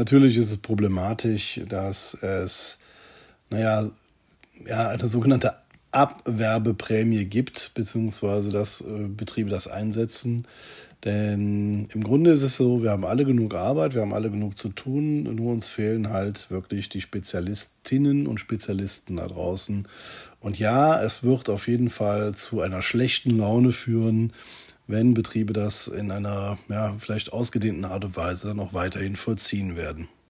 Natürlich ist es problematisch, dass es, eine sogenannte Abwerbeprämie gibt, beziehungsweise dass Betriebe das einsetzen. Denn im Grunde ist es so, wir haben alle genug Arbeit, wir haben alle genug zu tun, nur uns fehlen halt wirklich die Spezialistinnen und Spezialisten da draußen. Und ja, es wird auf jeden Fall zu einer schlechten Laune führen, wenn Betriebe das in einer vielleicht ausgedehnten Art und Weise dann auch weiterhin vollziehen werden.